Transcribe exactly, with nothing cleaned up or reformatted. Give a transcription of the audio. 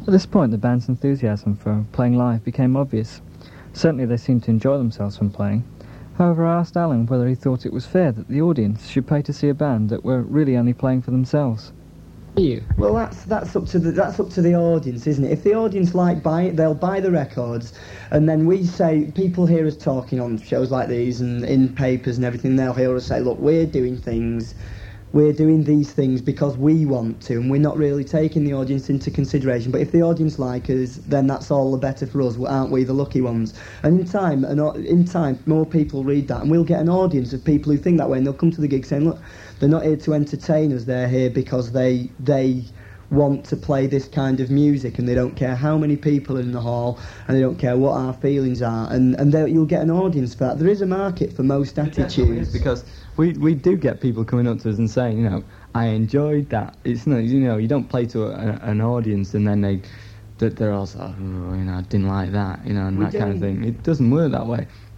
At this point, the band's enthusiasm for playing live became obvious. Certainly they seemed to enjoy themselves when playing. However, I asked Alan whether he thought it was fair that the audience should pay to see a band that were really only playing for themselves. You? Well, that's that's up to the that's up to the audience, isn't it? If the audience like buy it, they'll buy the records, and then we say, people hear us talking on shows like these and in papers and everything. They'll hear us say, look, we're doing things, we're doing these things because we want to, and we're not really taking the audience into consideration. But if the audience like us, then that's all the better for us, aren't we, the lucky ones? And in time, and in time, more people read that, and we'll get an audience of people who think that way, and they'll come to the gig saying, look, they're not here to entertain us, they're here because they they want to play this kind of music, and they don't care how many people are in the hall, and they don't care what our feelings are, and, and you'll get an audience for that. There is a market for most attitudes. Because we, we do get people coming up to us and saying, you know, I enjoyed that. It's not, you know, you don't play to a, a, an audience and then they, they're all sort of, oh, you know, I didn't like that, you know, and We that kind of don't. thing. It doesn't work that way.